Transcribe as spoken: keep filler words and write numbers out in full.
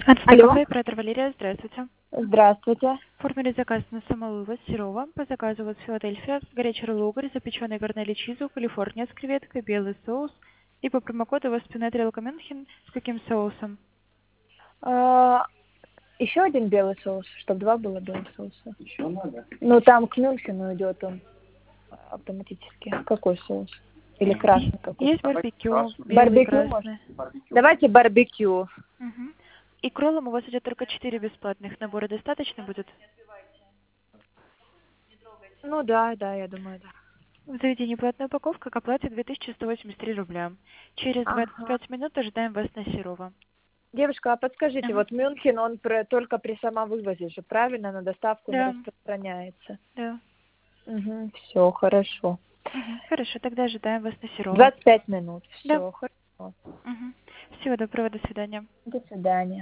Алло. Антикафе, оператор Валерия, здравствуйте. Здравствуйте. Оформили заказ на самовывоз Серова. По заказу вот Филадельфия, горячий ролл-угорь, запеченный гарнели чизу, Калифорния с креветкой, белый соус. И по промокоду у вас пюне тарелка Мюнхен с каким соусом? А, еще один белый соус, чтобы два было белых соуса. Еще надо? Ну, там к Мюнхену идет он автоматически. Какой соус? Или красный какой-то? Есть барбекю, белый, Барбекю, красный. может? Барбекю. Давайте барбекю. Угу. И к роллам у вас идет только четыре бесплатных набора. Достаточно будет? Ну да, да, я думаю, да. В заведении платная упаковка к оплате две тысячи сто восемьдесят три рубля. Через двадцать Ага. пять минут ожидаем вас на Серова. Девушка, а подскажите, Ага. вот Мюнхен, он про, только при самовывозе же, правильно? На доставку не Да, распространяется. да. Угу, все, хорошо. Мгм. Хорошо, тогда ожидаем вас на Серова. двадцать пять минут. Да. Все, хорошо. Мгм. Всего доброго, до свидания. До свидания.